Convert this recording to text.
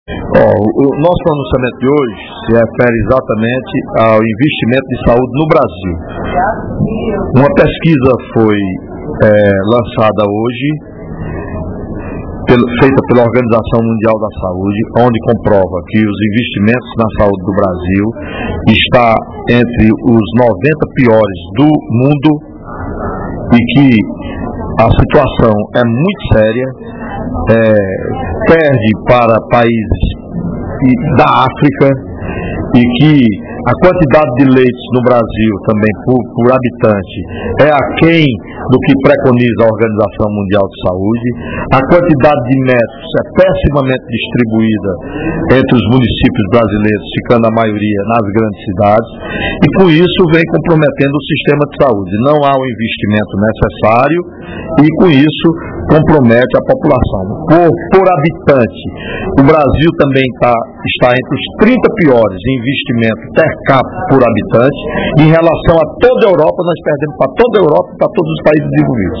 O nosso pronunciamento de hoje se refere exatamente ao investimento de saúde no Brasil. Uma pesquisa foi lançada hoje, feita pela Organização Mundial da Saúde, onde comprova que os investimentos na saúde do Brasil está entre os 90 piores do mundo e que a situação é muito séria, perde para países da África, e que a quantidade de leitos no Brasil também por habitante é aquém do que preconiza a Organização Mundial de Saúde. A quantidade de médicos é pessimamente distribuída entre os municípios brasileiros, ficando a maioria nas grandes cidades, e com isso vem comprometendo o sistema de saúde. Não há o investimento necessário e com isso compromete a população. Por habitante, o Brasil também está entre os 30 piores em investimento per capita por habitante. Em relação a toda a Europa, nós perdemos para toda a Europa e para todos os países desenvolvidos.